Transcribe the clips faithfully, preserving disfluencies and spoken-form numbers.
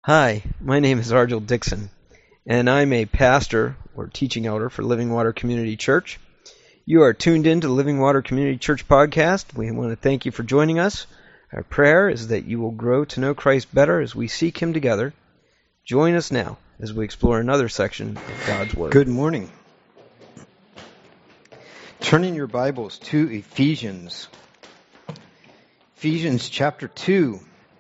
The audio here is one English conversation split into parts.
Hi, my name is Argel Dixon, and I'm a pastor or teaching elder for Living Water Community Church. You are tuned in to the Living Water Community Church podcast. We want to thank you for joining us. Our prayer is that you will grow to know Christ better as we seek Him together. Join us now as we explore another section of God's Word. Good morning. Turning your Bibles to Ephesians. Ephesians chapter two.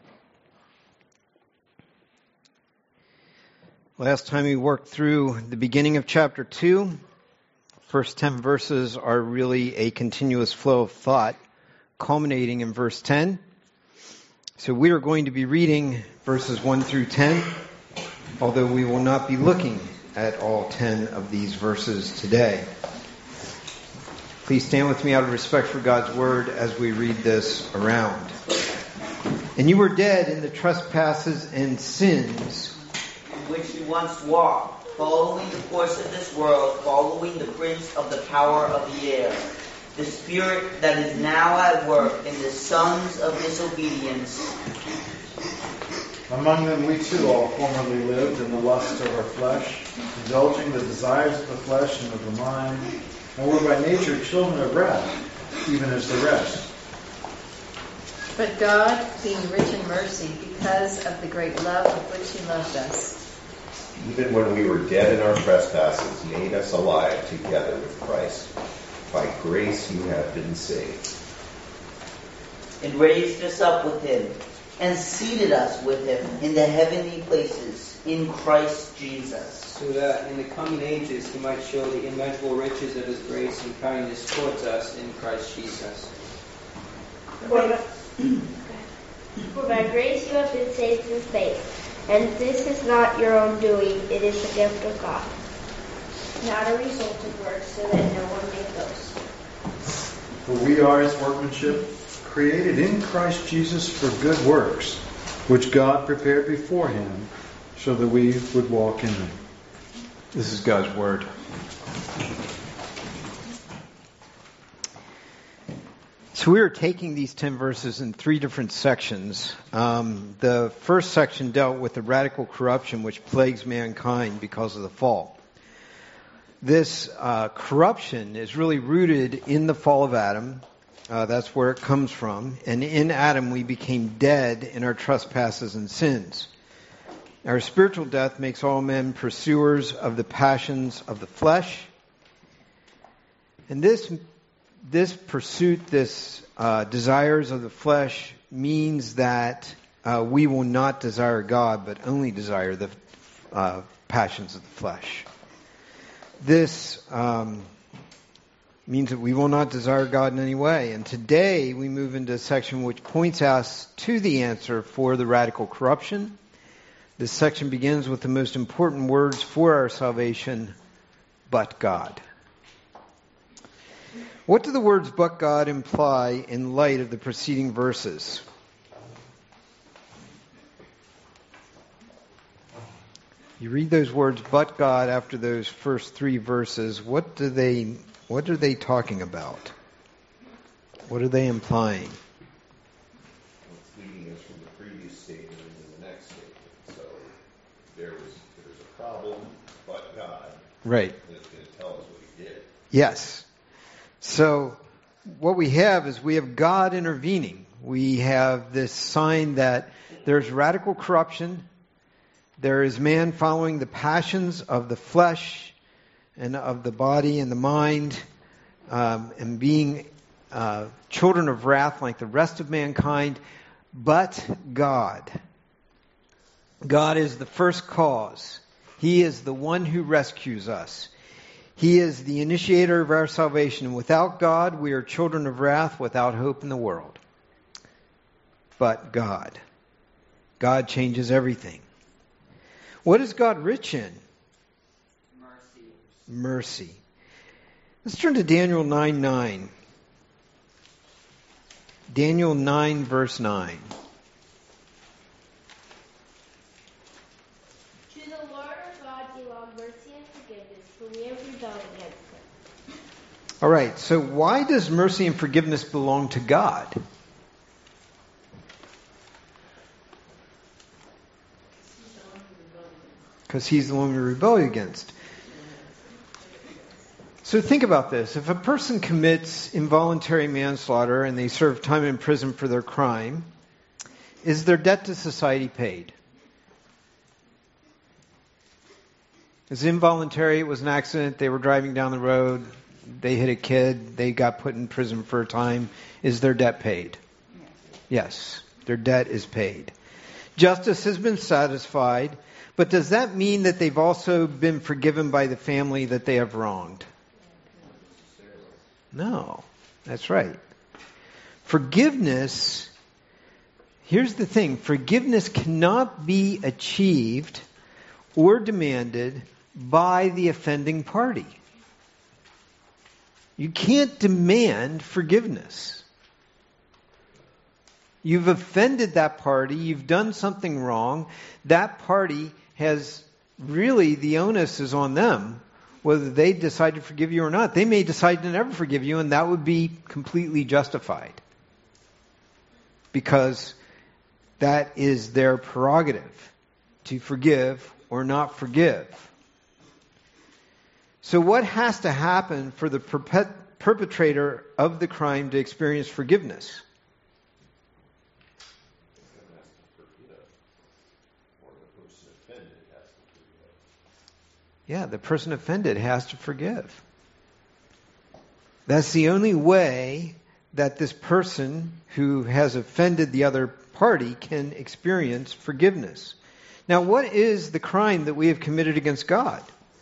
Last time we worked through the beginning of chapter two. First ten verses are really a continuous flow of thought, culminating in verse ten. So we are going to be reading verses one through ten, although we will not be looking at all ten of these verses today. Please stand with me out of respect for God's Word as we read this around. And you were dead in the trespasses and sins, in which you once walked, following the course of this world, following the prince of the power of the air, the spirit that is now at work in the sons of disobedience. Among them we too all formerly lived in the lust of our flesh, indulging the desires of the flesh and of the mind, and were by nature children of wrath, even as the rest. But God, being rich in mercy, because of the great love with which He loved us, even when we were dead in our trespasses, made us alive together with Christ. By grace you have been saved. And raised us up with Him, and seated us with Him in the heavenly places, in Christ Jesus. So that in the coming ages He might show the immeasurable riches of His grace and kindness towards us in Christ Jesus. For by, for by grace you have been saved through faith. And this is not your own doing, it is the gift of God, not a result of works, so that no one may boast. For we are His workmanship, created in Christ Jesus for good works, which God prepared beforehand, so that we would walk in them. This is God's Word. So we are taking these ten verses in three different sections. Um, the first section dealt with the radical corruption which plagues mankind because of the fall. This uh, corruption is really rooted in the fall of Adam. Uh, that's where it comes from. And in Adam we became dead in our trespasses and sins. Our spiritual death makes all men pursuers of the passions of the flesh. And this This pursuit, this uh, desires of the flesh means that uh, we will not desire God, but only desire the uh, passions of the flesh. This um, means that we will not desire God in any way. And today we move into a section which points us to the answer for the radical corruption. This section begins with the most important words for our salvation, but God. What do the words "but God" imply in light of the preceding verses? You read those words "but God" after those first three verses. What do they? What are they talking about? What are they implying? It's leading us from the previous statement into the next statement. So there was there's a problem, but God. Right. And it's going to tell us what He did. Yes. So what we have is we have God intervening. We have this sign that there's radical corruption. There is man following the passions of the flesh and of the body and the mind, um, and being uh, children of wrath like the rest of mankind. But God. God is the first cause. He is the one who rescues us. He is the initiator of our salvation. Without God, we are children of wrath, without hope in the world. But God. God changes everything. What is God rich in? Mercy. Mercy. Let's turn to Daniel nine nine. Daniel nine verse nine. To the Lord our God belong mercy and forgiveness, for we have rebelled against Him. All right, so why does mercy and forgiveness belong to God? because he's the one we rebel against. So think about this. If a person commits involuntary manslaughter and they serve time in prison for their crime, is their debt to society paid? It's involuntary. It was an accident. They were driving down the road. They hit a kid. They got put in prison for a time. Is their debt paid? Yes. Their debt is paid. Justice has been satisfied. But does that mean that they've also been forgiven by the family that they have wronged? No. That's right. Forgiveness, here's the thing. Forgiveness cannot be achieved or demanded by the offending party. You can't demand forgiveness. You've offended that party. You've done something wrong. That party has really, the onus is on them, whether they decide to forgive you or not. They may decide to never forgive you, and that would be completely justified. Because that is their prerogative, to forgive or not forgive. So what has to happen for the perpet- perpetrator of the crime to experience forgiveness? Yeah, the person offended has to forgive. That's the only way that this person who has offended the other party can experience forgiveness. Now, what is the crime that we have committed against God?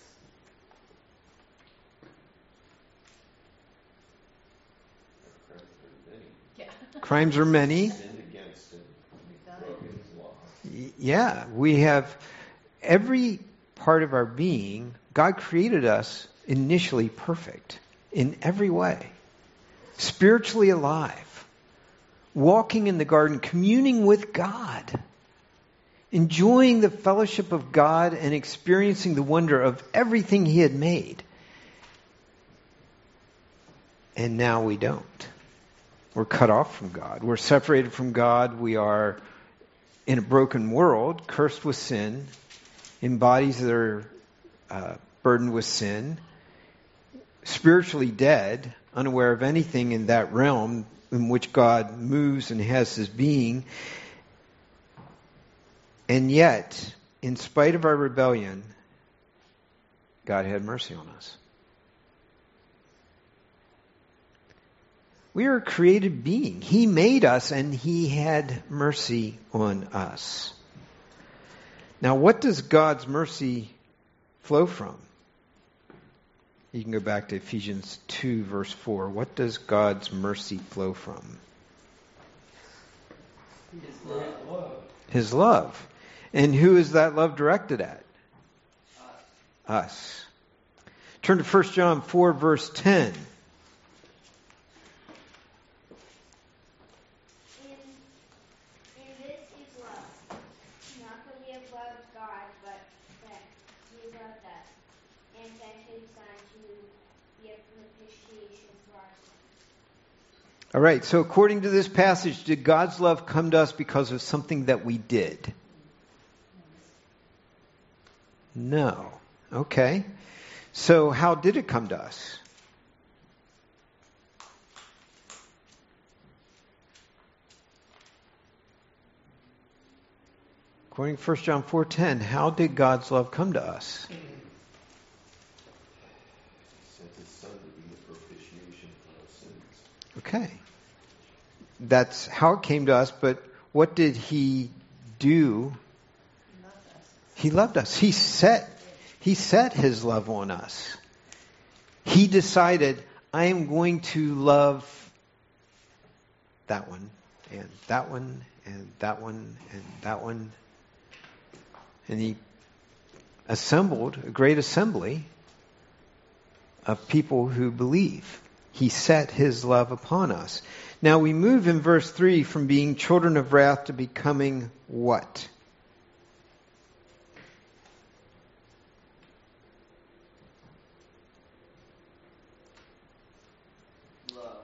Yeah. Crimes are many. Yeah, we have every part of our being. God created us initially perfect in every way, spiritually alive, walking in the garden, communing with God, enjoying the fellowship of God and experiencing the wonder of everything He had made. And now we don't. We're cut off from God. We're separated from God. We are in a broken world, cursed with sin, in bodies that are uh, burdened with sin, spiritually dead, unaware of anything in that realm in which God moves and has His being. And yet, in spite of our rebellion, God had mercy on us. We are a created being. He made us and He had mercy on us. Now, what does God's mercy flow from? You can go back to Ephesians two, verse four. What does God's mercy flow from? His love. His love. And who is that love directed at? Us. Us. Turn to First John four, verse ten. All right, so according to this passage, did God's love come to us because of something that we did? No. Okay. So how did it come to us? According to First John four ten, how did God's love come to us? He sent His Son to be the propitiation for our sins. Okay. That's how it came to us, but what did He do? He loved us. He set, he set His love on us. He decided, I am going to love that one, and that one, and that one, and that one. And He assembled a great assembly of people who believe. He set His love upon us. Now we move in verse three from being children of wrath to becoming what? Love.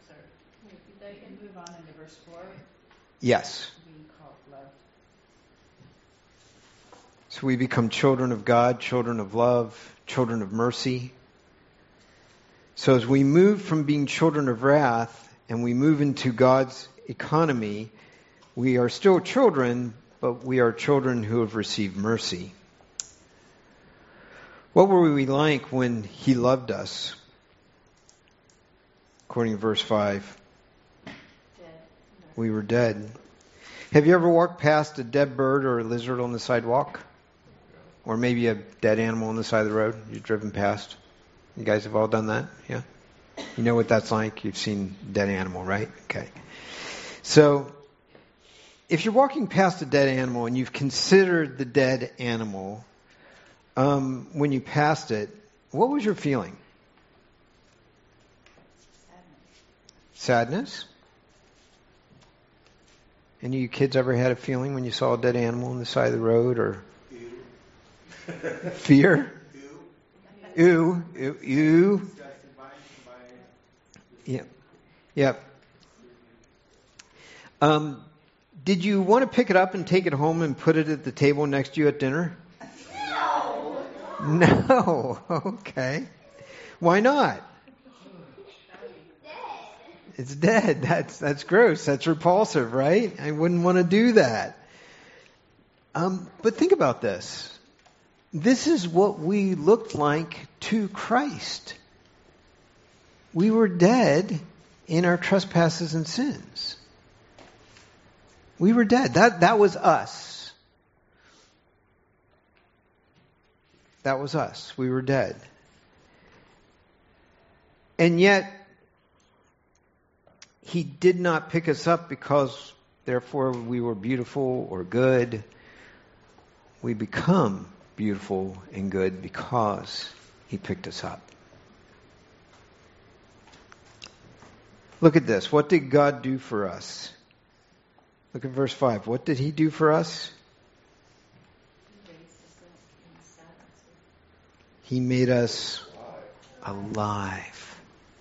sorry. Repeat that again. Move on into verse four. Yes. Being called love. So we become children of God, children of love, children of mercy. So as we move from being children of wrath and we move into God's economy, we are still children, but we are children who have received mercy. What were we like when He loved us? According to verse five. Dead. We were dead. Have you ever walked past a dead bird or a lizard on the sidewalk? Or maybe a dead animal on the side of the road you've driven past? You guys have all done that? Yeah? You know what that's like? You've seen a dead animal, right? Okay. So, if you're walking past a dead animal and you've considered the dead animal, um, when you passed it, what was your feeling? Sadness. Sadness? Any of you kids ever had a feeling when you saw a dead animal on the side of the road, or fear? Ew. Ew. Ew. Yeah. Yep. Um, did you want to pick it up and take it home and put it at the table next to you at dinner? No. No. Okay. Why not? It's dead. That's that's gross. That's repulsive, right? I wouldn't want to do that. Um, but think about this. This is what we looked like to Christ. We were dead in our trespasses and sins. We were dead. That that was us. That was us. We were dead. And yet, He did not pick us up because, therefore, we were beautiful or good. We become beautiful and good because He picked us up. Look at this. What did God do for us? Look at verse five. What did He do for us? He made us alive.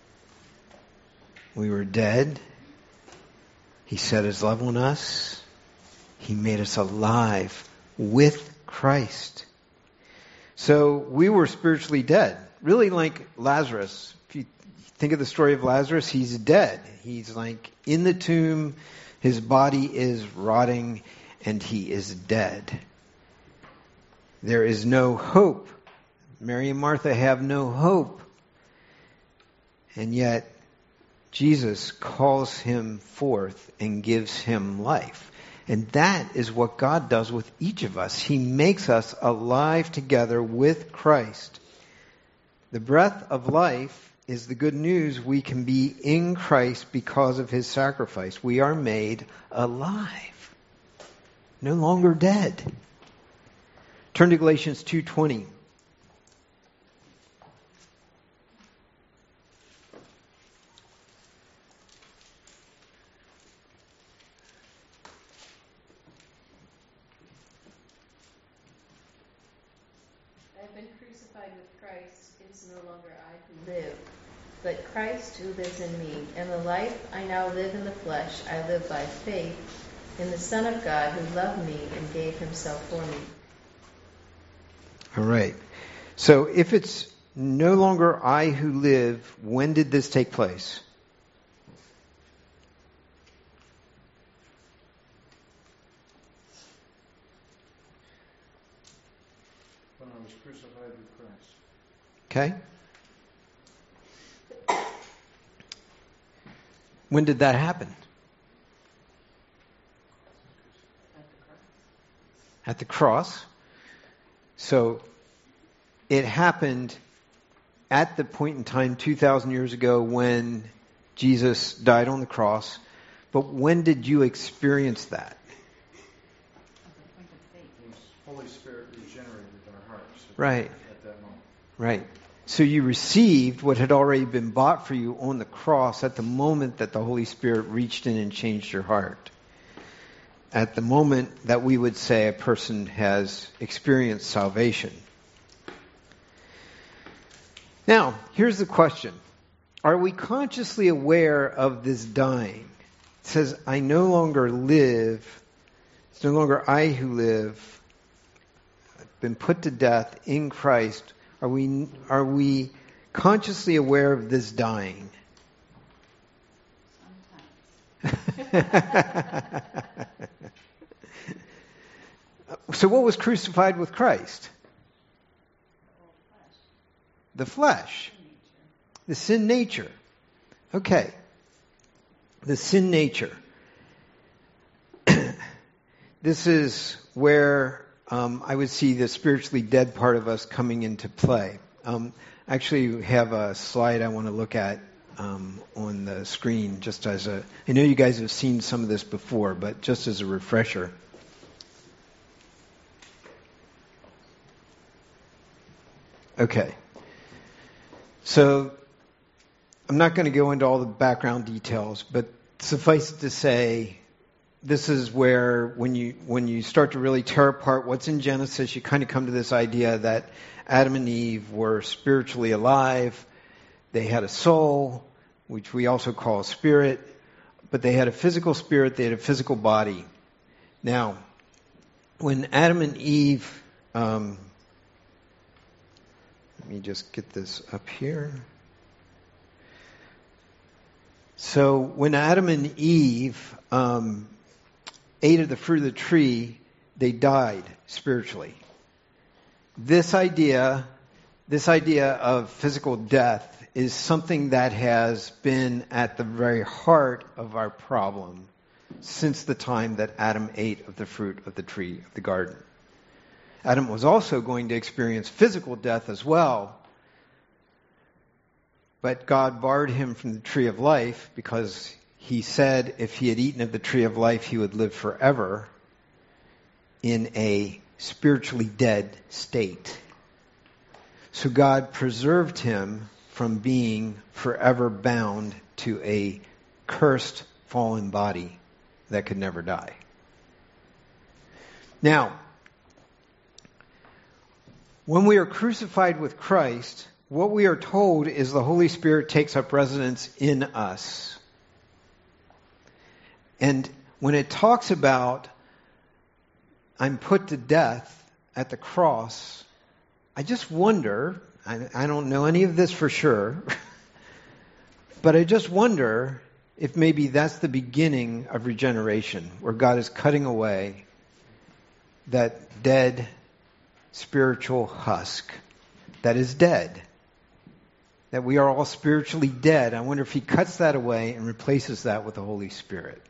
We were dead. He set His love on us. He made us alive with Christ. So we were spiritually dead. Really like Lazarus. If you think of the story of Lazarus, he's dead. He's like in the tomb. His body is rotting and he is dead. There is no hope. Mary and Martha have no hope. And yet, Jesus calls him forth and gives him life. And that is what God does with each of us. He makes us alive together with Christ. The breath of life is the good news we can be in Christ because of His sacrifice. We are made alive. No longer dead. Turn to Galatians two twenty. Live, but Christ who lives in me, and the life I now live in the flesh, I live by faith in the Son of God who loved me and gave Himself for me. All right. So if it's no longer I who live, when did this take place? When I was crucified with Christ. Okay. When did that happen? At the cross. So it happened at the point in time two thousand years ago when Jesus died on the cross. But when did you experience that? The Holy Spirit regenerated our hearts. At Right. At that moment. Right. So you received what had already been bought for you on the cross at the moment that the Holy Spirit reached in and changed your heart. At the moment that we would say a person has experienced salvation. Now, here's the question. are we consciously aware of this dying? It says, I no longer live. It's no longer I who live. I've been put to death in Christ. Are we, are we consciously aware of this dying? So what was crucified with Christ? The flesh. The sin nature. Okay. The sin nature. This is where um, I would see the spiritually dead part of us coming into play. Um, actually, we have a slide I want to look at um, on the screen just as a... I know you guys have seen some of this before, but just as a refresher. Okay. So, I'm not going to go into all the background details, but suffice it to say, this is where when you when you start to really tear apart what's in Genesis, you kind of come to this idea that Adam and Eve were spiritually alive. They had a soul, which we also call a spirit, but they had a physical spirit, they had a physical body. Now, when Adam and Eve... Um, let me just get this up here. So when Adam and Eve um, ate of the fruit of the tree, they died spiritually. This idea, this idea of physical death is something that has been at the very heart of our problem since the time that Adam ate of the fruit of the tree of the garden. Adam was also going to experience physical death as well, but God barred him from the tree of life because he said if he had eaten of the tree of life, he would live forever in a spiritually dead state. So God preserved him from being forever bound to a cursed, fallen body that could never die. Now, when we are crucified with Christ, what we are told is the Holy Spirit takes up residence in us. And when it talks about I'm put to death at the cross, I just wonder, I, I don't know any of this for sure, but I just wonder if maybe that's the beginning of regeneration, where God is cutting away that dead spiritual husk that is dead. That we are all spiritually dead. I wonder if he cuts that away and replaces that with the Holy Spirit.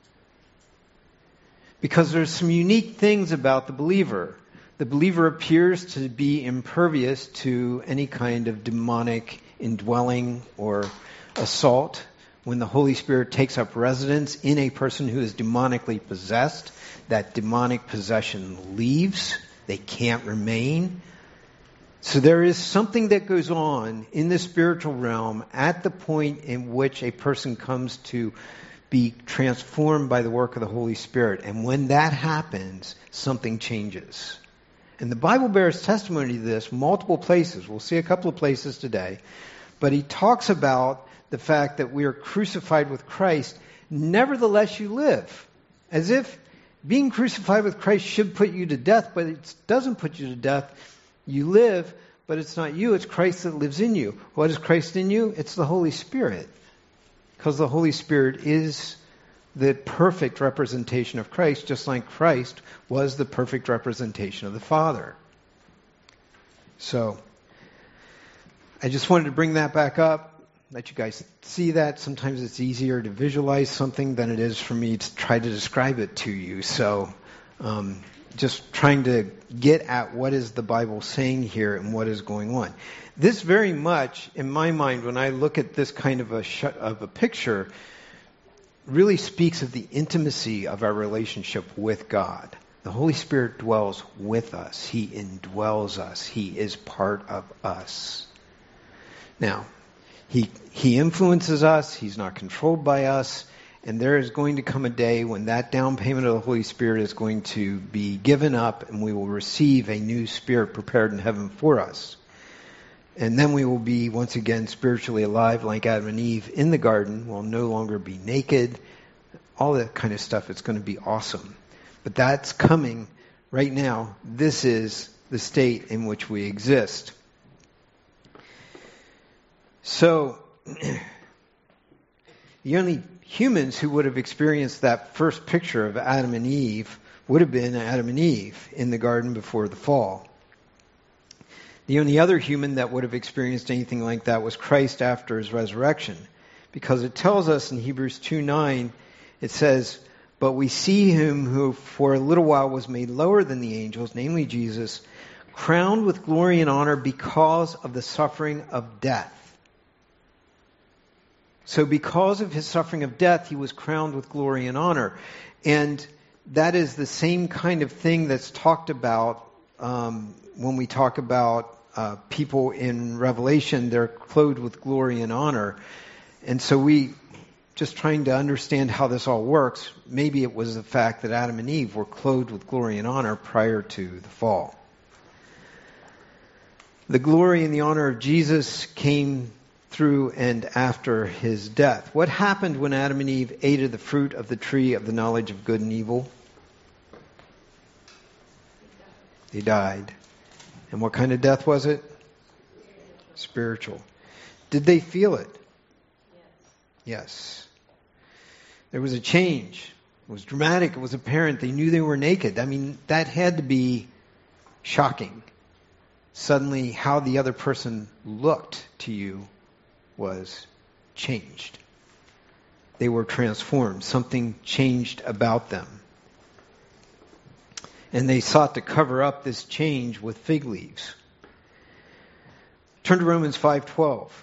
Because there's some unique things about the believer. The believer appears to be impervious to any kind of demonic indwelling or assault. When the Holy Spirit takes up residence in a person who is demonically possessed, that demonic possession leaves. They can't remain. So there is something that goes on in the spiritual realm at the point in which a person comes to be transformed by the work of the Holy Spirit. And when that happens, something changes. And the Bible bears testimony to this multiple places. We'll see a couple of places today. But he talks about the fact that we are crucified with Christ. Nevertheless you live. As if being crucified with Christ should put you to death, but it doesn't put you to death. You live, but it's not you, it's Christ that lives in you. What is Christ in you? It's the Holy Spirit. Because the Holy Spirit is the perfect representation of Christ, just like Christ was the perfect representation of the Father. So, I just wanted to bring that back up, let you guys see that. Sometimes it's easier to visualize something than it is for me to try to describe it to you. So, um, just trying to get at what is the Bible saying here and what is going on. This very much, in my mind, when I look at this kind of a sh- of a picture, really speaks of the intimacy of our relationship with God. The Holy Spirit dwells with us. He indwells us. He is part of us. Now, he he influences us. He's not controlled by us. And there is going to come a day when that down payment of the Holy Spirit is going to be given up and we will receive a new spirit prepared in heaven for us. And then we will be once again spiritually alive like Adam and Eve in the garden. We'll no longer be naked. All that kind of stuff. It's going to be awesome. But that's coming right now. This is the state in which we exist. So, the only humans who would have experienced that first picture of Adam and Eve would have been Adam and Eve in the garden before the fall. The only other human that would have experienced anything like that was Christ after his resurrection. Because it tells us in Hebrews two nine, it says, "But we see him who for a little while was made lower than the angels, namely Jesus, crowned with glory and honor because of the suffering of death." So because of his suffering of death, he was crowned with glory and honor. And that is the same kind of thing that's talked about um, when we talk about uh, people in Revelation. They're clothed with glory and honor. And so we, just trying to understand how this all works, maybe it was the fact that Adam and Eve were clothed with glory and honor prior to the fall. The glory and the honor of Jesus came through and after his death. What happened when Adam and Eve ate of the fruit of the tree of the knowledge of good and evil? They died. And what kind of death was it? Spiritual. Did they feel it? Yes. There was a change. It was dramatic. It was apparent. They knew they were naked. I mean, that had to be shocking. Suddenly, how the other person looked to you was changed. They were transformed. Something changed about them. And they sought to cover up this change with fig leaves. Turn to Romans five twelve.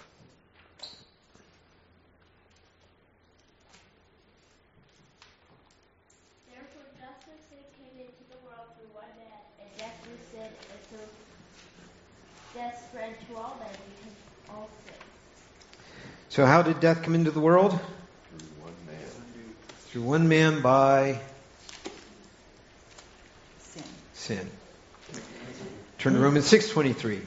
Therefore, just as sin came into the world through one man, and death through sin, and so death spread to all men because all sinned. So how did death come into the world? Through one man. Through one man by Sin. sin. Turn to Romans six twenty-three.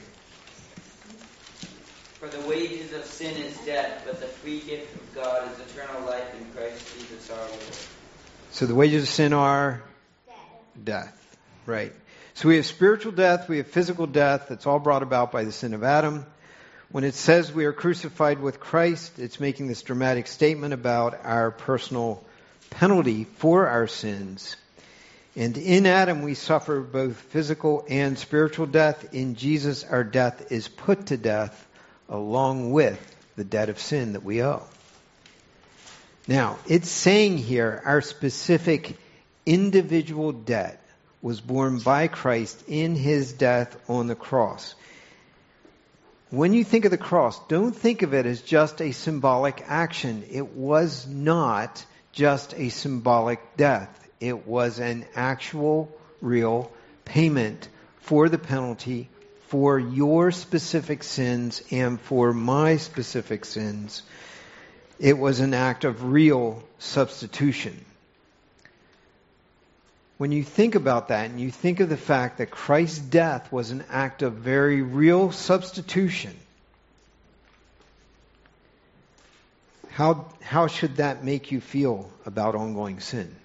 For the wages of sin is death, but the free gift of God is eternal life in Christ Jesus our Lord. So the wages of sin are death. Right. So we have spiritual death, we have physical death. That's all brought about by the sin of Adam. When it says we are crucified with Christ, it's making this dramatic statement about our personal penalty for our sins. And in Adam we suffer both physical and spiritual death. In Jesus our death is put to death along with the debt of sin that we owe. Now, it's saying here our specific individual debt was borne by Christ in his death on the cross. When you think of the cross, don't think of it as just a symbolic action. It was not just a symbolic death. It was an actual, real payment for the penalty for your specific sins and for my specific sins. It was an act of real substitution. When you think about that and you think of the fact that Christ's death was an act of very real substitution, how, how should that make you feel about ongoing sin?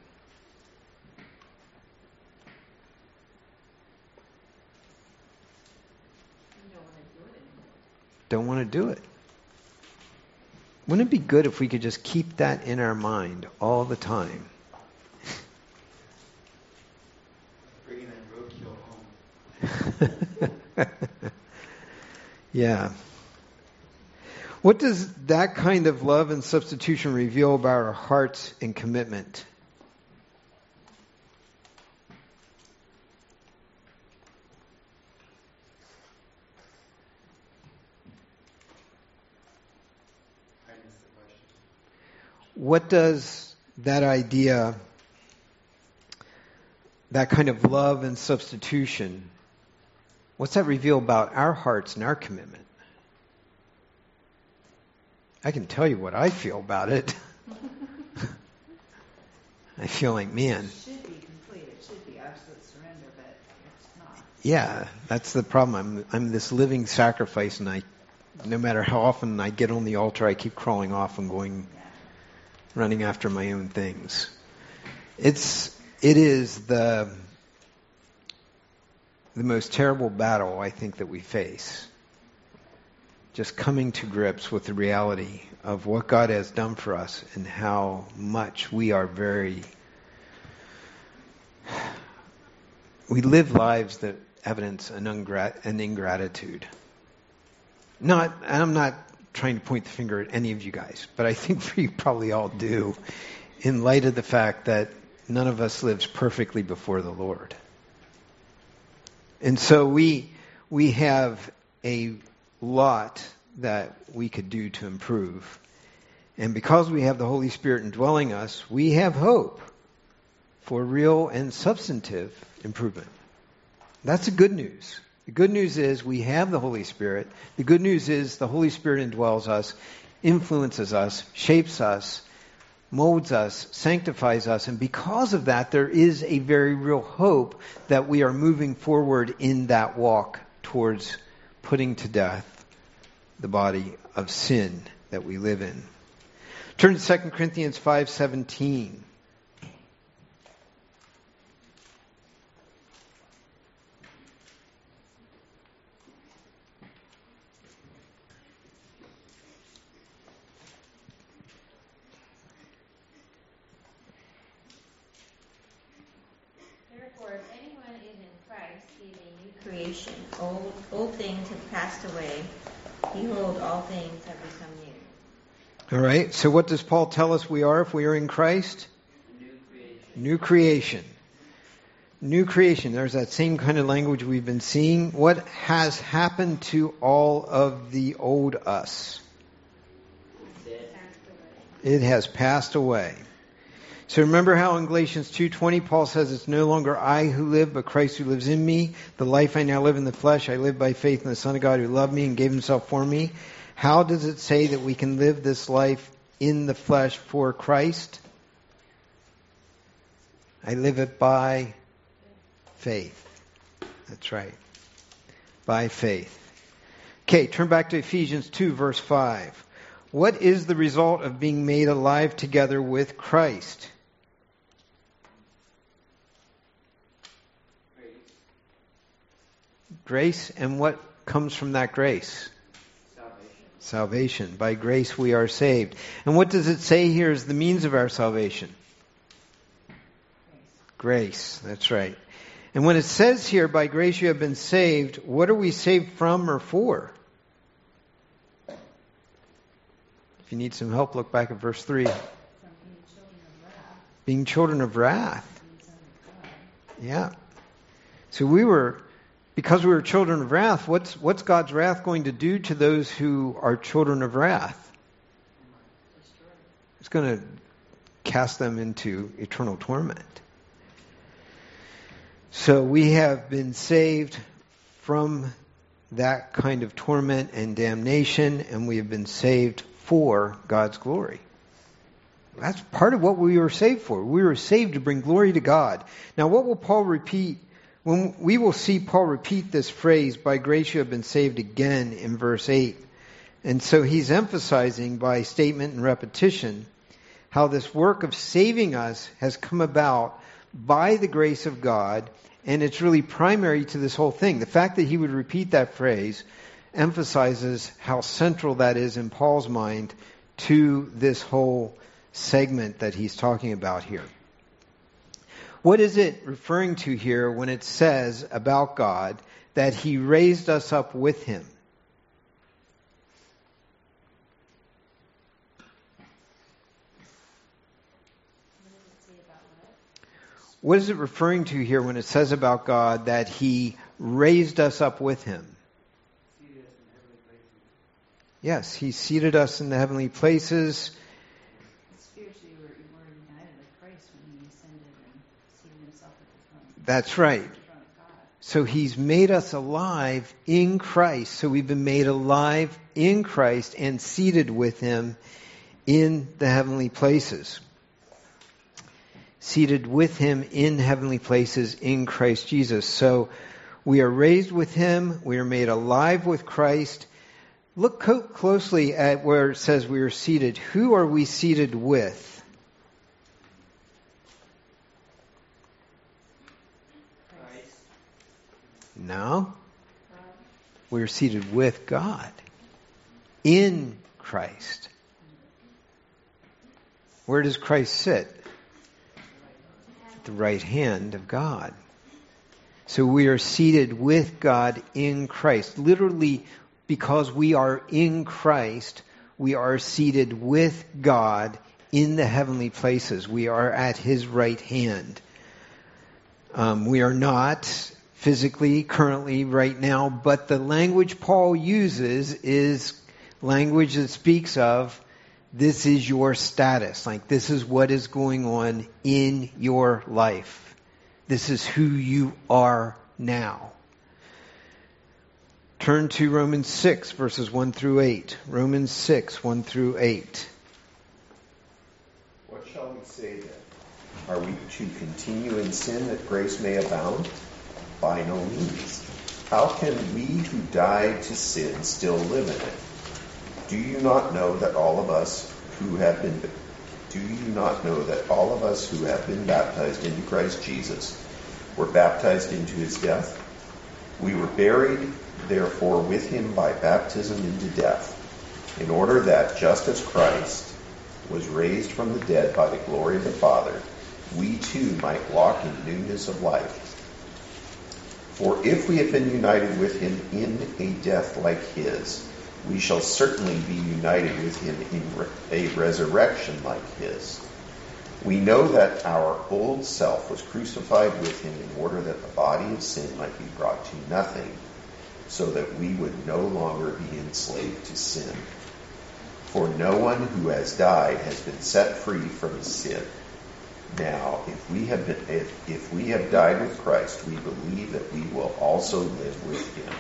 Don't want to do it. Wouldn't it be good if we could just keep that in our mind all the time? Bringing that roadkill home. Yeah. What does that kind of love and substitution reveal about our hearts and commitment? What does that idea, that kind of love and substitution, what's that reveal about our hearts and our commitment? I can tell you what I feel about it. I feel like, man. It should be complete. It should be absolute surrender, but it's not. Yeah, that's the problem. I'm I'm this living sacrifice, and I, no matter how often I get on the altar, I keep crawling off and going, running after my own things. It's it is the the most terrible battle I think that we face. Just coming to grips with the reality of what God has done for us and how much we are very we live lives that evidence an, ungrat- an ingratitude. Not, and I'm not trying to point the finger at any of you guys, but I think we probably all do, in light of the fact that none of us lives perfectly before the Lord. And so we we have a lot that we could do to improve. And because we have the Holy Spirit indwelling us, we have hope for real and substantive improvement. That's the good news. The good news is we have the Holy Spirit. The good news is the Holy Spirit indwells us, influences us, shapes us, molds us, sanctifies us. And because of that, there is a very real hope that we are moving forward in that walk towards putting to death the body of sin that we live in. Turn to Second Corinthians five seventeen. Creation. Old, old things have passed away. Behold, all things have become new. All right. So what does Paul tell us we are if we are in Christ? New creation. New creation. New creation. There's that same kind of language we've been seeing. What has happened to all of the old us? It has passed away. So remember how in Galatians two twenty Paul says it's no longer I who live, but Christ who lives in me. The life I now live in the flesh, I live by faith in the Son of God who loved me and gave himself for me. How does it say that we can live this life in the flesh for Christ? I live it by faith. That's right. By faith. Okay, turn back to Ephesians two verse five. What is the result of being made alive together with Christ? Grace, and what comes from that grace? Salvation. Salvation. By grace we are saved. And what does it say here is the means of our salvation? Grace. Grace, that's right. And when it says here, by grace you have been saved, what are we saved from or for? If you need some help, look back at verse three. Being children of wrath. Yeah. So we were... Because we were children of wrath, what's what's God's wrath going to do to those who are children of wrath? It's going to cast them into eternal torment. So we have been saved from that kind of torment and damnation, and we have been saved for God's glory. That's part of what we were saved for. We were saved to bring glory to God. Now, what will Paul repeat? When we will see Paul repeat this phrase, by grace you have been saved, again in verse eight. And so he's emphasizing by statement and repetition how this work of saving us has come about by the grace of God, and it's really primary to this whole thing. The fact that he would repeat that phrase emphasizes how central that is in Paul's mind to this whole segment that he's talking about here. What is it referring to here when it says about God that he raised us up with him? What is it referring to here when it says about God that he raised us up with him? Yes, he seated us in the heavenly places. That's right. So he's made us alive in Christ. So we've been made alive in Christ and seated with him in the heavenly places. Seated with him in heavenly places in Christ Jesus. So We are raised with him. We are made alive with Christ. Look co- closely at where it says we are seated. Who are we seated with? Christ. No. We are seated with God. In Christ. Where does Christ sit? At the right hand of God. So we are seated with God in Christ. Literally, because we are in Christ, we are seated with God in the heavenly places. We are at his right hand. Um, we are not physically, currently, right now, but the language Paul uses is language that speaks of this is your status. Like this is what is going on in your life. This is who you are now. Turn to Romans six, verses one through eight. Romans six, one through eight. What shall we say then? Are we to continue in sin that grace may abound? By no means. How can we who died to sin still live in it? Do you not know that all of us who have been do you not know that all of us who have been baptized into Christ Jesus were baptized into his death? We were buried therefore with him by baptism into death, in order that just as Christ was raised from the dead by the glory of the Father, we too might walk in newness of life. For if we have been united with him in a death like his, we shall certainly be united with him in a resurrection like his. We know that our old self was crucified with him in order that the body of sin might be brought to nothing, so that we would no longer be enslaved to sin. For no one who has died has been set free from sin. Now, if we have been, if, if we have died with Christ, we believe that we will also live with him.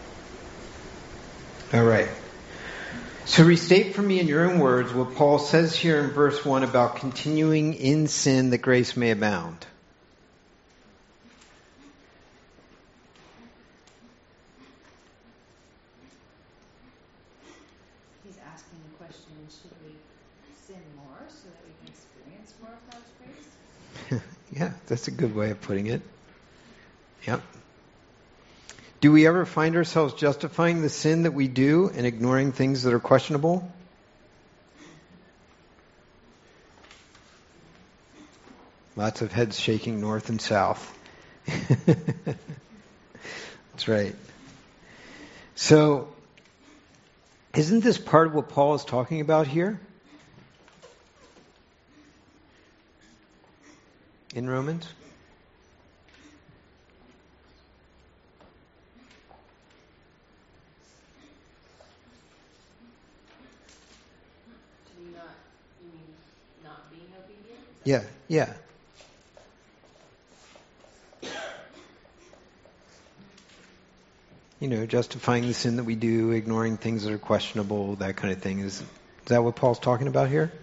All right. So restate for me in your own words what Paul says here in verse one about continuing in sin that grace may abound. He's asking the question, should we sin more so that we can experience more of God's grace? Yeah, that's a good way of putting it. Yep. Do we ever find ourselves justifying the sin that we do and ignoring things that are questionable? Lots of heads shaking north and south. That's right. So, isn't this part of what Paul is talking about here? In Romans? To be not, you mean not being obedient? Yeah, yeah. You know, justifying the sin that we do, ignoring things that are questionable, that kind of thing. Is, is that what Paul's talking about here?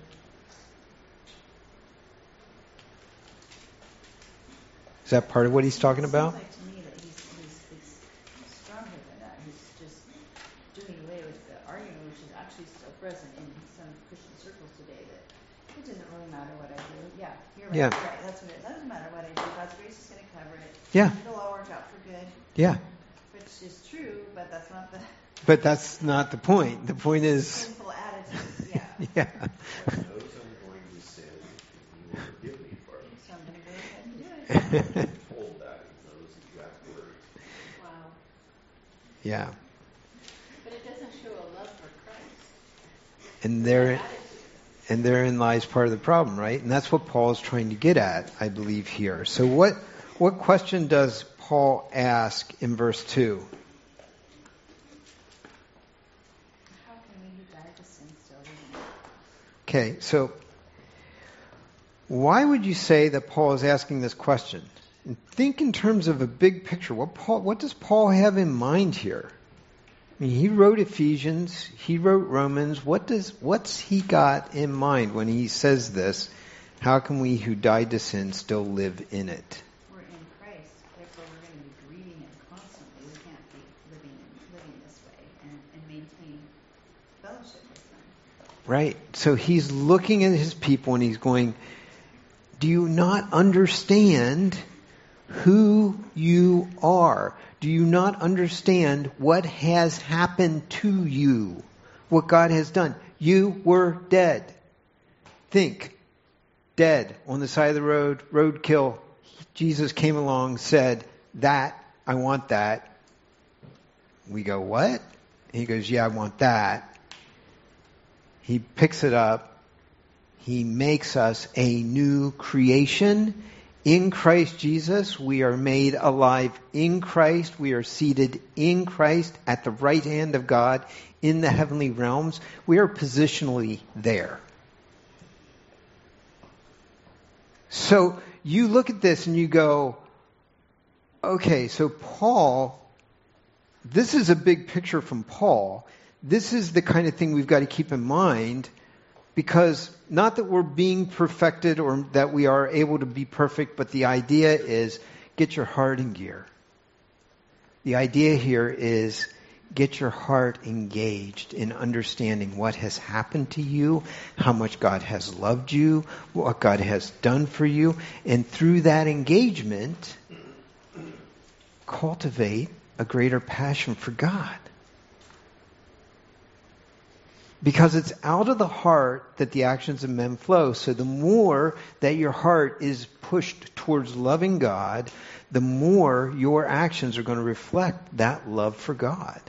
Is that part of what he's talking about? It seems like to me that he's, he's, he's stronger than that. He's just doing away with the argument, which is actually still present in some Christian circles today, that it doesn't really matter what I do. Yeah, you're right. Yeah. You're right. That's what it is. It doesn't matter what I do. God's grace is going to cover it. Yeah. It'll all work out for good. Yeah. Which is true, but that's not the But that's not the point. The point is... sinful attitude. Yeah. Yeah. And those I'm going to sin, you will forgive me for them. So I'm going to go ahead and do it. Hold that in those exact words. Wow. Yeah. But it doesn't show a love for Christ. And there, Attitude. and therein lies part of the problem, right? And that's what Paul is trying to get at, I believe, here. So what, what question does Paul ask in verse two? How can we who died to sin still live? Okay, so why would you say that Paul is asking this question? And think in terms of a big picture. What Paul, what does Paul have in mind here? I mean, he wrote Ephesians, he wrote Romans. What does, what's he got in mind when he says this? How can we who died to sin still live in it? We're in Christ, therefore we're going to be grieving Him constantly. maintain fellowship with them. Right. So he's looking at his people and he's going, do you not understand who you are? Do you not understand what has happened to you? What God has done? You were dead. Think. Dead on the side of the road, roadkill. Jesus came along, said, that, I want that. We go, what? He goes, yeah, I want that. He picks it up. He makes us a new creation. In Christ Jesus, we are made alive in Christ. We are seated in Christ at the right hand of God in the heavenly realms. We are positionally there. So you look at this and you go, okay, so Paul, this is a big picture from Paul. This is the kind of thing we've got to keep in mind, because not that we're being perfected or that we are able to be perfect, but the idea is get your heart in gear. The idea here is get your heart engaged in understanding what has happened to you, how much God has loved you, what God has done for you, and through that engagement, cultivate a greater passion for God. Because it's out of the heart that the actions of men flow. So the more that your heart is pushed towards loving God, the more your actions are going to reflect that love for God.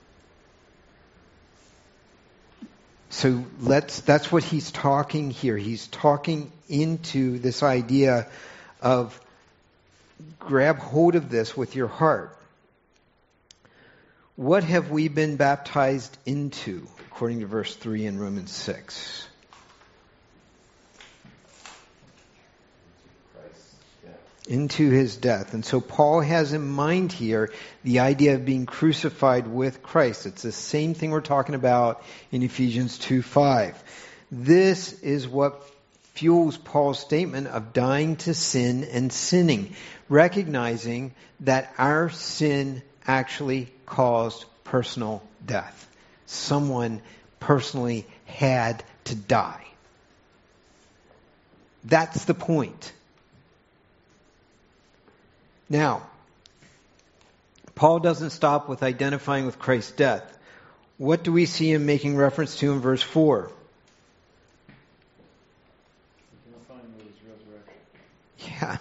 So let's, that's what he's talking here. He's talking into this idea of grab hold of this with your heart. What have we been baptized into, according to verse three in Romans six? Into his death. And so Paul has in mind here the idea of being crucified with Christ. It's the same thing we're talking about in Ephesians two five. This is what fuels Paul's statement of dying to sin and sinning, recognizing that our sin actually caused personal death. Someone personally had to die. That's the point. Now, Paul doesn't stop with identifying with Christ's death. What do we see him making reference to in verse four? Yeah.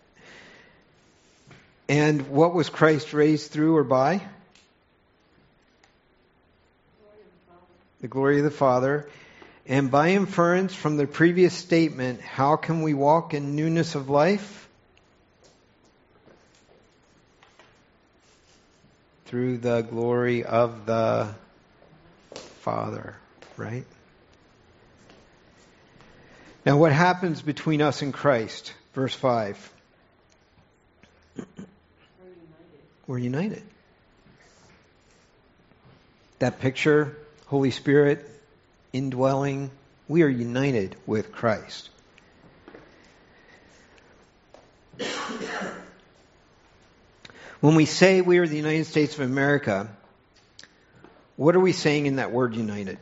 And what was Christ raised through or by? The glory of the Father. And by inference from the previous statement, how can we walk in newness of life? Through the glory of the Father, right? Now what happens between us and Christ? Verse five. We're united. That picture, Holy Spirit, indwelling, we are united with Christ. When we say we are the United States of America, what are we saying in that word united?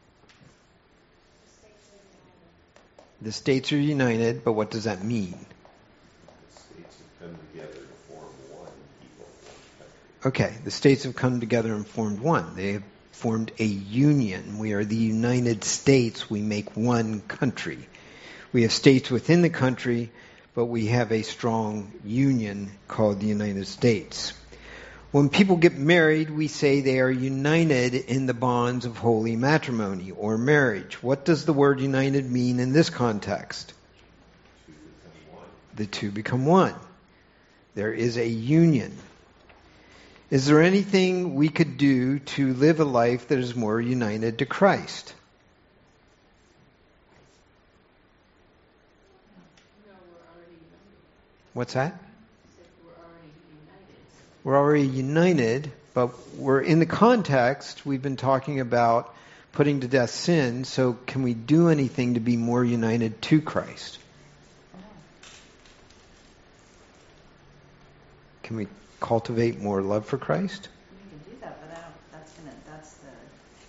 The states are united, but what does that mean? The states have come together to form one people. Okay, the states have come together and formed one. They have formed a union. We are the United States. We make one country. We have states within the country, but we have a strong union called the United States. When people get married, we say they are united in the bonds of holy matrimony or marriage. What does the word united mean in this context? The two become one. There is a union. Is there anything we could do to live a life that is more united to Christ? What's that? We're already united, but we're in the context, we've been talking about putting to death sin, so can we do anything to be more united to Christ? Can we cultivate more love for Christ? We can do that, but I don't, that's gonna, that's the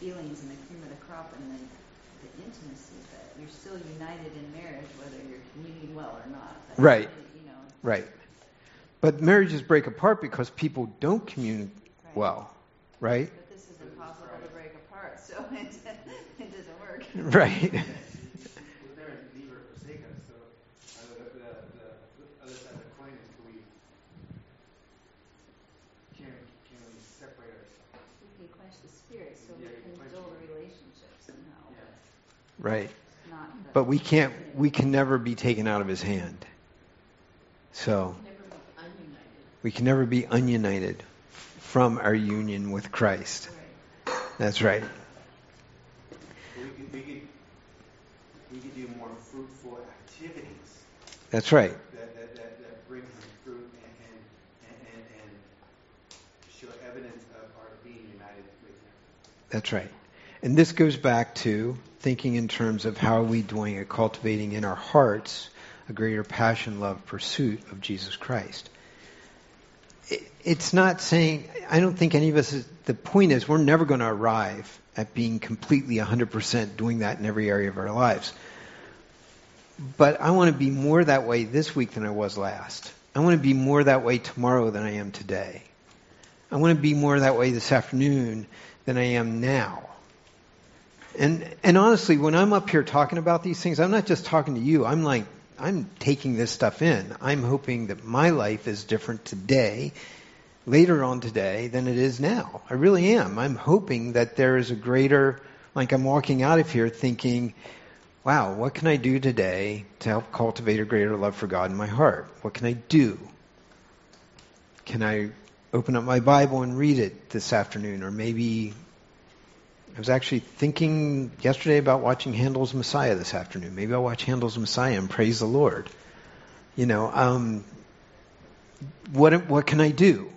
feelings and the cream of the crop and the, the intimacy, but you're still united in marriage whether you're communing well or not. That's Right. really, you know, Right. But marriages break apart because people don't commune right. well, right? But this is impossible to break apart, so it, it doesn't work. Right. We're there and leave or forsake us. So uh, the, the, the, the other side of the coin is, can we can, can we separate ourselves? We can quench the spirit so Yeah, we you can can quench build a it. relationship somehow. Yeah. Right. Not the, But we can't, we can never be taken out of his hand. So Never be ununited. we can never be ununited from our union with Christ. Right. That's right. We could, we could we could do more fruitful activities That's right. that that, that, that bring him fruit and and, and and show evidence of our being united with him. That's right. And this goes back to thinking in terms of how are we doing at cultivating in our hearts a greater passion, love, pursuit of Jesus Christ. It, it's not saying, I don't think any of us, is, the point is we're never going to arrive at being completely one hundred percent doing that in every area of our lives. But I want to be more that way this week than I was last. I want to be more that way tomorrow than I am today. I want to be more that way this afternoon than I am now. And and honestly, when I'm up here talking about these things, I'm not just talking to you. I'm like, I'm taking this stuff in. I'm hoping that my life is different today, later on today, than it is now. I really am. I'm hoping that there is a greater, like I'm walking out of here thinking, wow, what can I do today to help cultivate a greater love for God in my heart? What can I do? Can I open up my Bible and read it this afternoon? Or maybe I was actually thinking yesterday about watching Handel's Messiah this afternoon. Maybe I'll watch Handel's Messiah and praise the Lord. You know, um, what what can I do?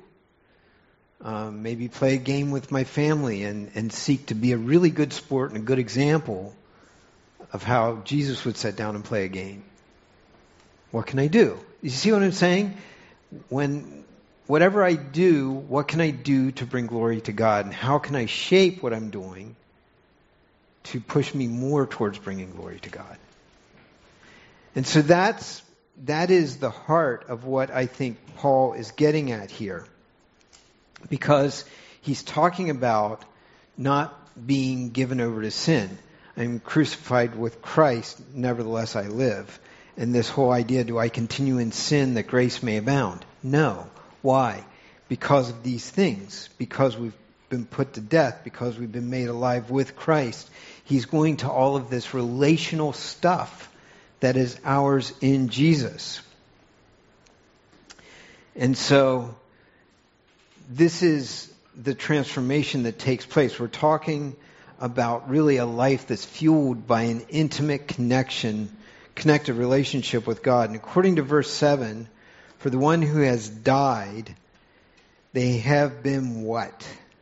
Um, maybe play a game with my family and, and seek to be a really good sport and a good example of how Jesus would sit down and play a game. What can I do? You see what I'm saying? When whatever I do, what can I do to bring glory to God? And how can I shape what I'm doing to push me more towards bringing glory to God? And so that's that is the heart of what I think Paul is getting at here. Because he's talking about not being given over to sin. I'm crucified with Christ, nevertheless I live. And this whole idea, do I continue in sin that grace may abound? No. Why? Because of these things. Because we've been put to death. Because we've been made alive with Christ. He's going to all of this relational stuff that is ours in Jesus. And so, this is the transformation that takes place. We're talking about really a life that's fueled by an intimate connection, connected relationship with God. And according to verse seven, for the one who has died, they have been what?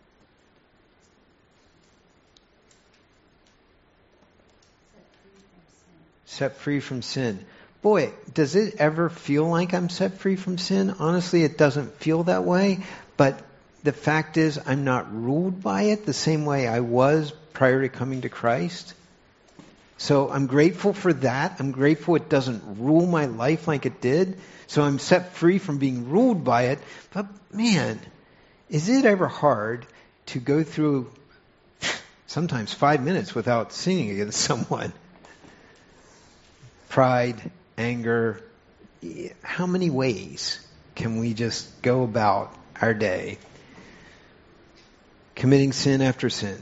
Set free from sin. Boy, does it ever feel like I'm set free from sin? Honestly, it doesn't feel that way. But the fact is, I'm not ruled by it the same way I was prior to coming to Christ. So I'm grateful for that. I'm grateful it doesn't rule my life like it did. So I'm set free from being ruled by it. But man, is it ever hard to go through sometimes five minutes without sinning against someone? Pride, anger. How many ways can we just go about our day committing sin after sin?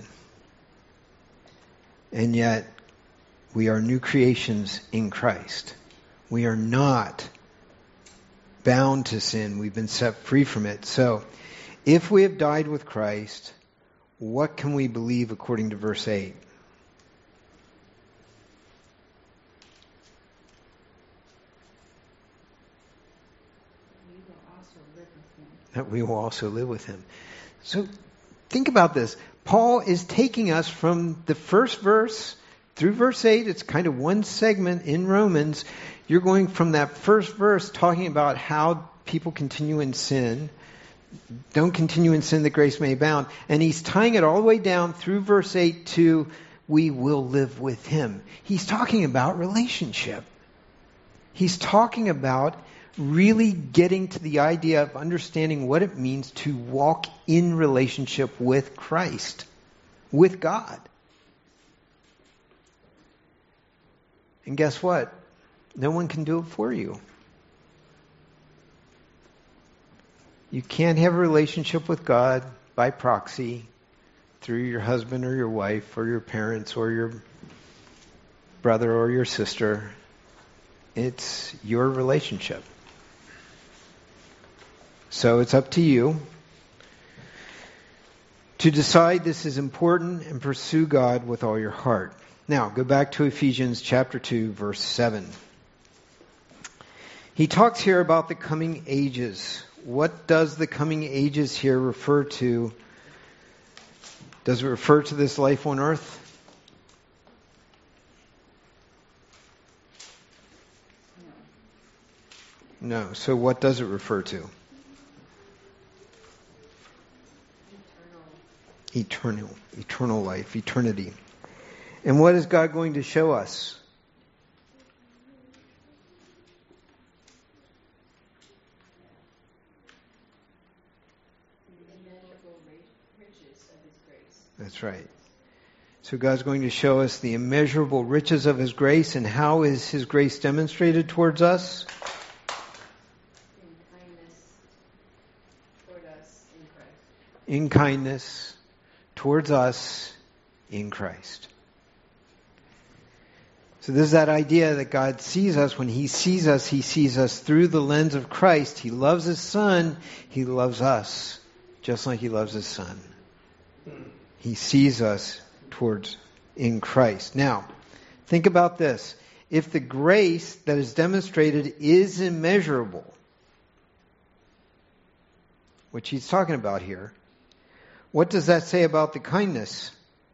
And yet, we are new creations in Christ. We are not bound to sin. We've been set free from it. So, if we have died with Christ, what can we believe according to verse eight? That we will also live with him. So think about this. Paul is taking us from the first verse through verse eight. It's kind of one segment in Romans. You're going from that first verse talking about how people continue in sin, don't continue in sin that grace may abound. And he's tying it all the way down through verse eight to we will live with him. He's talking about relationship. He's talking about really getting to the idea of understanding what it means to walk in relationship with Christ, with God. And guess what? No one can do it for you. You can't have a relationship with God by proxy through your husband or your wife or your parents or your brother or your sister. It's your relationship. So it's up to you to decide this is important and pursue God with all your heart. Now, go back to Ephesians chapter two, verse seven. He talks here about the coming ages. What does the coming ages here refer to? Does it refer to this life on earth? No. So what does it refer to? Eternal. Eternal. Eternal life. Eternity. And what is God going to show us? That's right. So God's going to show us the immeasurable riches of his grace. And how is his grace demonstrated towards us? In kindness toward us in Christ. In kindness towards us in Christ. So this is that idea that God sees us. When he sees us, he sees us through the lens of Christ. He loves his Son. He loves us just like he loves his Son. He sees us towards in Christ. Now, think about this. If the grace that is demonstrated is immeasurable, which he's talking about here, what does that say about the kindness?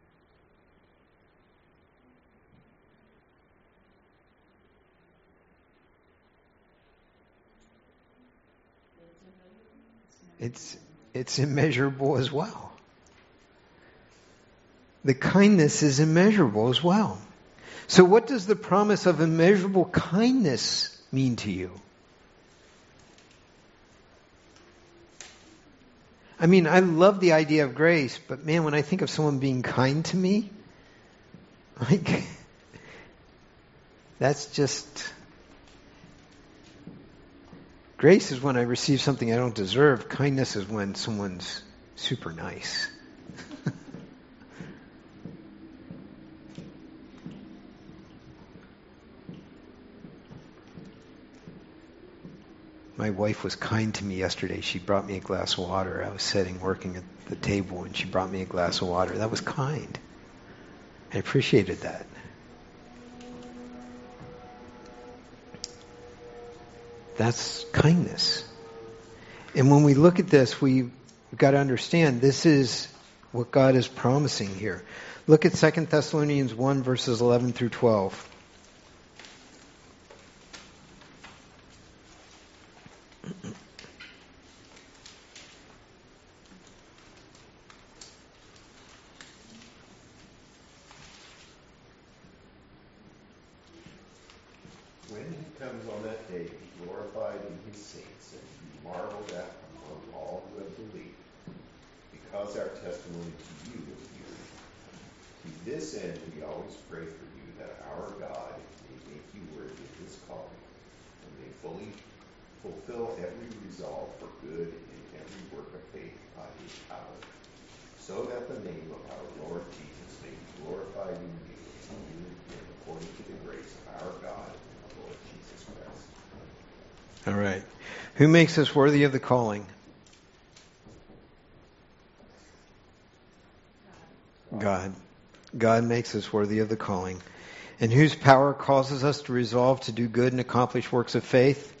It's it's immeasurable as well. The kindness is immeasurable as well. So what does the promise of immeasurable kindness mean to you? I mean, I love the idea of grace, but man, when I think of someone being kind to me, like, that's just... Grace is when I receive something I don't deserve. Kindness is when someone's super nice. My wife was kind to me yesterday. She brought me a glass of water. I was sitting working at the table and she brought me a glass of water. That was kind. I appreciated that. That's kindness. And when we look at this, we've got to understand this is what God is promising here. Look at Second Thessalonians one, verses eleven through twelve. When he comes on that day, be glorified in his saints, and be marveled at among all who have believed, because our testimony to you is here. To this end we always pray for you, that our God may make you worthy of his calling, and may fully fulfill every resolve for good in every work of faith by his power, so that the name of our Lord Jesus may be glorified in you, and you in according to the grace of our God and the Lord Jesus Christ. All right. Who makes us worthy of the calling? God. God makes us worthy of the calling. And whose power causes us to resolve to do good and accomplish works of faith?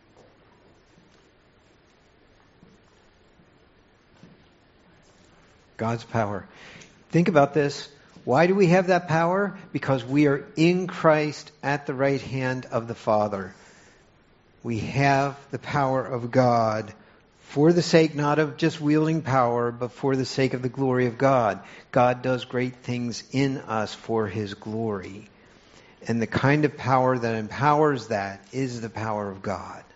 God's power. Think about this. Why do we have that power? Because we are in Christ at the right hand of the Father. We have the power of God For the sake not of just wielding power, but for the sake of the glory of God. God does great things in us for His glory. And the kind of power that empowers that is the power of God.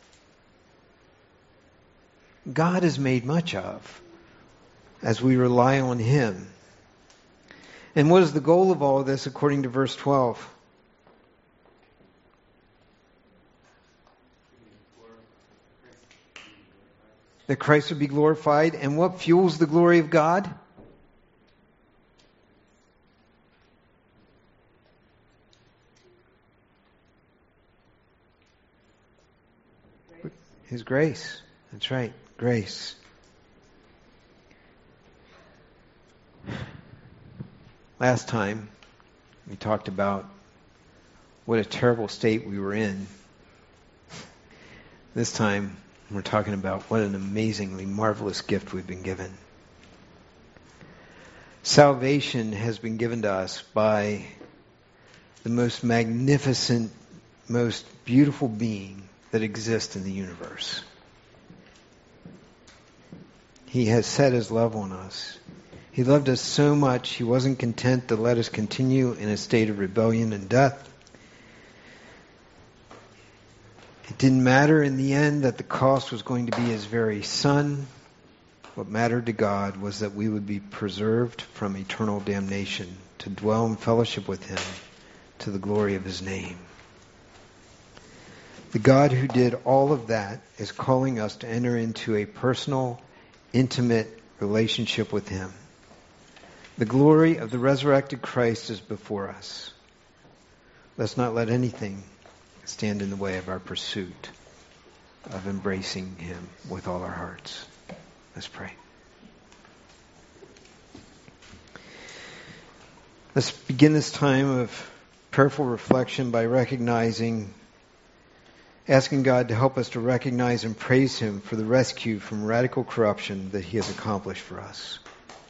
God is made much of as we rely on Him. And what is the goal of all of this according to verse twelve? That Christ would be glorified. And what fuels the glory of God? Grace. His grace. That's right. Grace. Last time we talked about what a terrible state we were in. This time we're talking about what an amazingly marvelous gift we've been given. Salvation has been given to us by the most magnificent, most beautiful being that exists in the universe. He has set His love on us. He loved us so much, He wasn't content to let us continue in a state of rebellion and death. It didn't matter in the end that the cost was going to be His very Son. What mattered to God was that we would be preserved from eternal damnation, to dwell in fellowship with Him to the glory of His name. The God who did all of that is calling us to enter into a personal, intimate relationship with Him. The glory of the resurrected Christ is before us. Let's not let anything stand in the way of our pursuit of embracing Him with all our hearts. Let's pray. Let's begin this time of prayerful reflection by recognizing, asking God to help us to recognize and praise Him for the rescue from radical corruption that He has accomplished for us.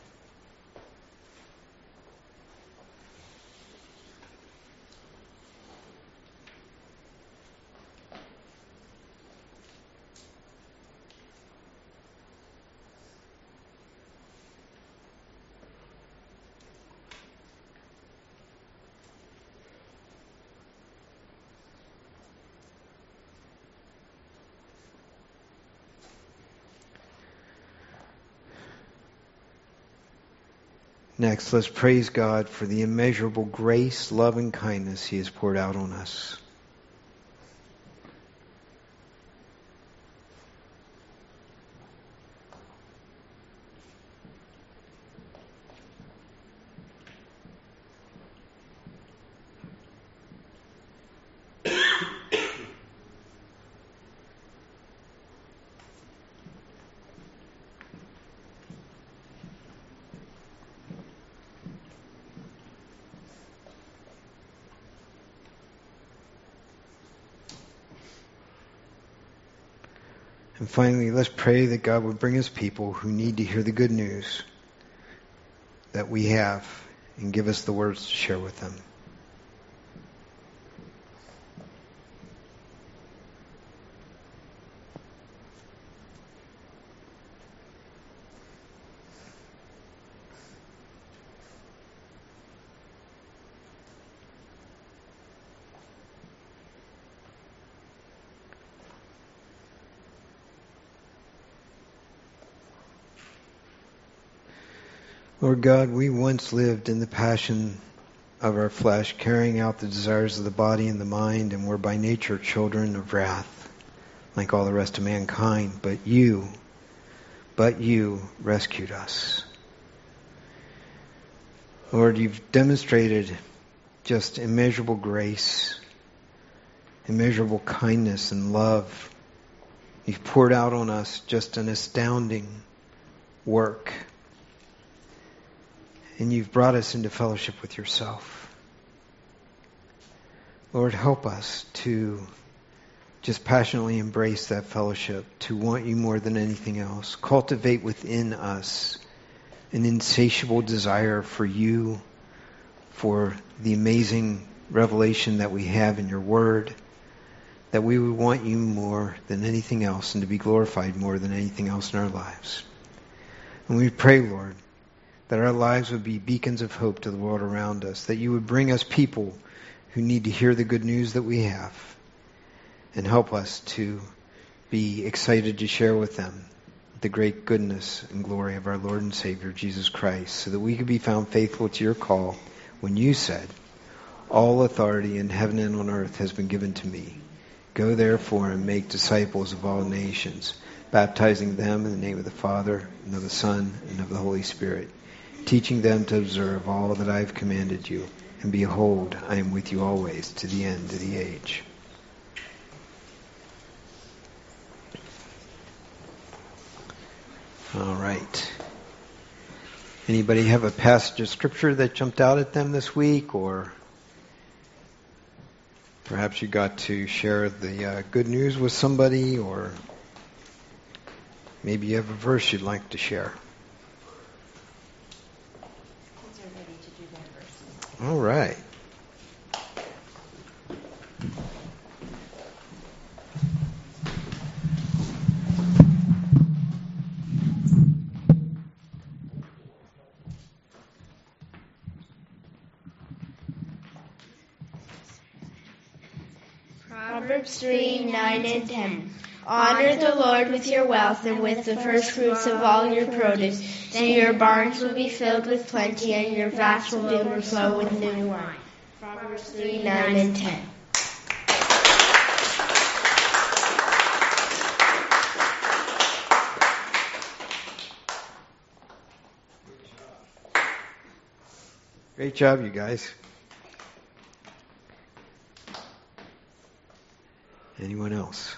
Next, let's praise God for the immeasurable grace, love, and kindness He has poured out on us. And finally, let's pray that God would bring us people who need to hear the good news that we have and give us the words to share with them. Lord God, we once lived in the passion of our flesh, carrying out the desires of the body and the mind, and were by nature children of wrath, like all the rest of mankind. But you, but you rescued us. Lord, you've demonstrated just immeasurable grace, immeasurable kindness and love. You've poured out on us just an astounding work. And you've brought us into fellowship with yourself. Lord, help us to just passionately embrace that fellowship, to want you more than anything else. Cultivate within us an insatiable desire for you, for the amazing revelation that we have in your word, that we would want you more than anything else and to be glorified more than anything else in our lives. And we pray, Lord, that our lives would be beacons of hope to the world around us, that you would bring us people who need to hear the good news that we have and help us to be excited to share with them the great goodness and glory of our Lord and Savior, Jesus Christ, so that we could be found faithful to your call when you said, all authority in heaven and on earth has been given to me. Go therefore and make disciples of all nations, baptizing them in the name of the Father, and of the Son, and of the Holy Spirit, teaching them to observe all that I have commanded you. And behold, I am with you always to the end of the age. All right. Anybody have a passage of Scripture that jumped out at them this week, or perhaps you got to share the uh, good news with somebody, or maybe you have a verse you'd like to share? Kids are ready to do their verses. All right. Proverbs three, nine, and ten. Honor the Lord with your wealth and with the first fruits of all your produce. Then your barns will be filled with plenty and your vats will overflow with new wine. Proverbs three, nine, and ten. Great job, you guys. Anyone else?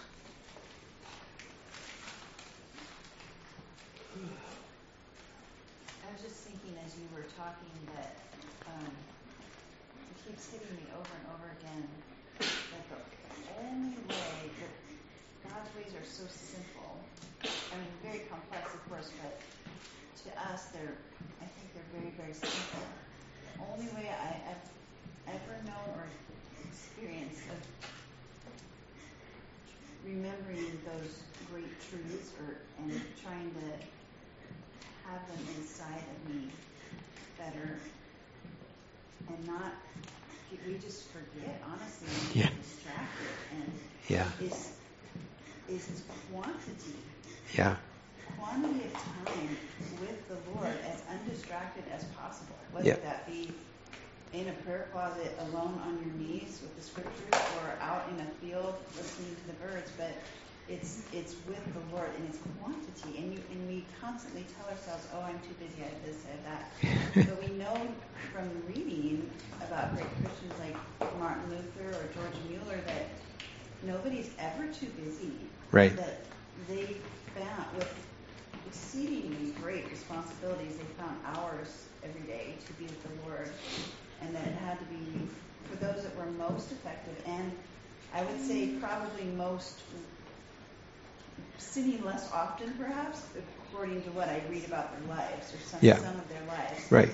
I was just thinking as you were talking that um, it keeps hitting me over and over again that the only way that God's ways are so simple, I mean very complex of course, but to us they're, I think they're very, very simple. The only way I have ever known or experienced of remembering those great truths or and trying to have them inside of me better and not we just forget honestly and Yeah. get distracted and Yeah. is is quantity Yeah. quantity of time with the Lord as undistracted as possible, whether Yeah. that be in a prayer closet alone on your knees with the scriptures or out in a field listening to the birds, but it's it's with the Lord and it's quantity. And you and we constantly tell ourselves, oh, I'm too busy, I have this, I have that. But we know from reading about great Christians like Martin Luther or George Mueller that nobody's ever too busy. Right. That they found with exceedingly great responsibilities, they found hours every day to be with the Lord. And that it had to be for those that were most effective, and I would say probably most sinning less often, perhaps, according to what I read about their lives or some Yeah. some of their lives. Right.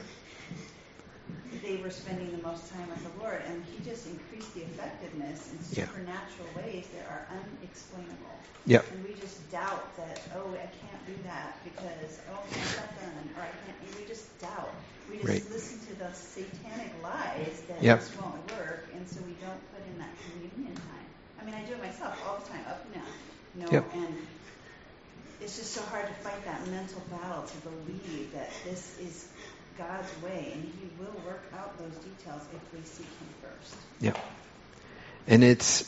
They were spending the most time with the Lord, and He just increased the effectiveness in Yeah. supernatural ways that are unexplainable. Yep. And we just doubt that, oh, I can't do that because, oh, it's not done, or I can't. We just doubt. We just Right. listen to the satanic lies that Yep. this won't work, and so we don't put in that communion time. I mean, I do it myself all the time, up and down. You know, Yep. and it's just so hard to fight that mental battle to believe that this is God's way, and He will work out those details if we seek Him first. Yeah. And it's,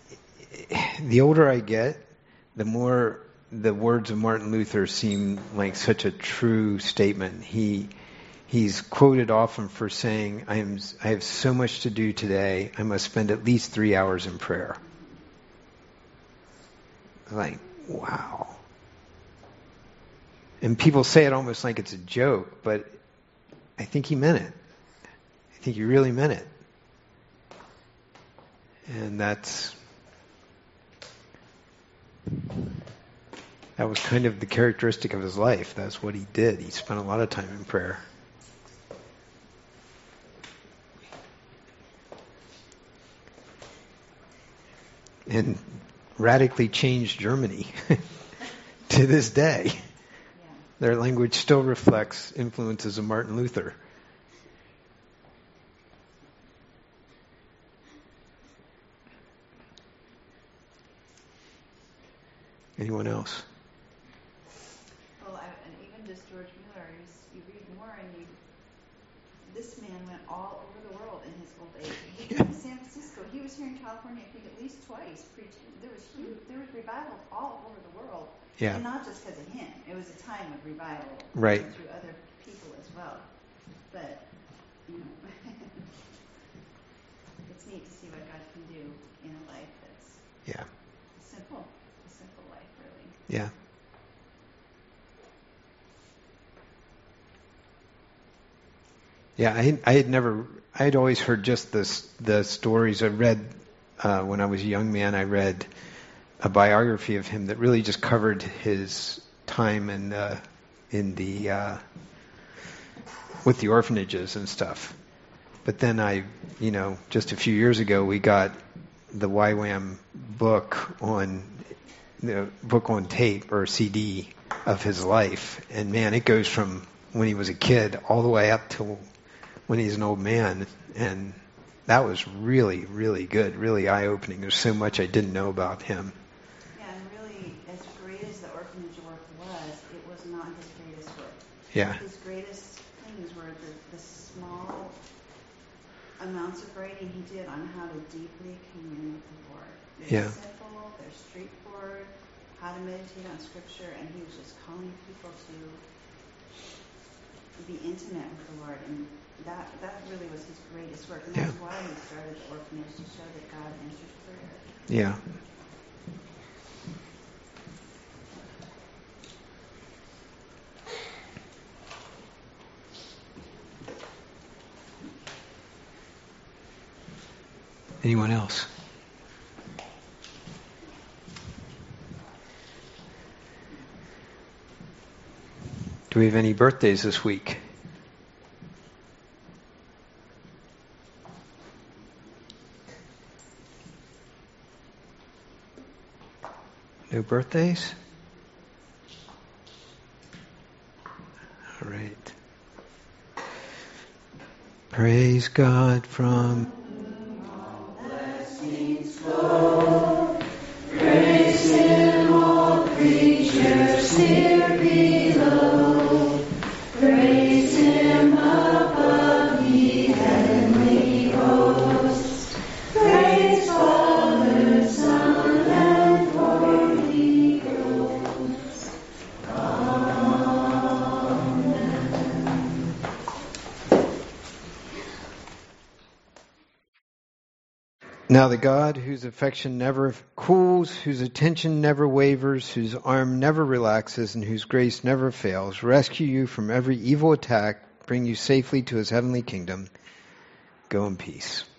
the older I get, the more the words of Martin Luther seem like such a true statement. He he's quoted often for saying, I am I have so much to do today, I must spend at least three hours in prayer. Like, wow. And people say it almost like it's a joke, but I think he meant it. I think he really meant it. And that's, that was kind of the characteristic of his life. That's what he did. He spent a lot of time in prayer. and radically changed Germany to this day. Yeah. Their language still reflects influences of Martin Luther. Anyone else? Well, I, and even just George Mueller, you, you read more and you, this man went all over the world in his old age. He came to San Francisco. He was here in California, I think, at least twice preaching. There was huge, there was revival all over the world. Yeah. And not just because of him. It was a time of revival. Right. Through other people as well. But, you know, it's neat to see what God can do in a life that's Yeah. simple. A simple life, really. Yeah. Yeah, I had, I had never, I had always heard just the the stories. I read uh, when I was a young man. I read a biography of him that really just covered his time in the in the uh, with the orphanages and stuff. But then I, you know, just a few years ago, we got the Y WAM book on the book on tape or C D of his life, and man, it goes from when he was a kid all the way up to when he's an old man, and that was really, really good, really eye-opening. There's so much I didn't know about him. Yeah, and really, as great as the orphanage work was, it was not his greatest work. Yeah. His greatest things were the, the small amounts of writing he did on how to deeply commune with the Lord. They're Yeah. simple, they're straightforward, how to meditate on Scripture, and he was just calling people to be intimate with the Lord, and that that really was his greatest work, and that's Yeah. why he started the orphanage, to show that God answers prayer. Yeah. Anyone else? Do we have any birthdays this week? No birthdays? All right. Praise God from Praise Him, all creatures here below. Praise Him above, ye heavenly hosts. Praise Father, Son, and Holy Ghost. Amen. Now the God whose affection never cools, whose attention never wavers, whose arm never relaxes, and whose grace never fails, rescue you from every evil attack, bring you safely to His heavenly kingdom. Go in peace.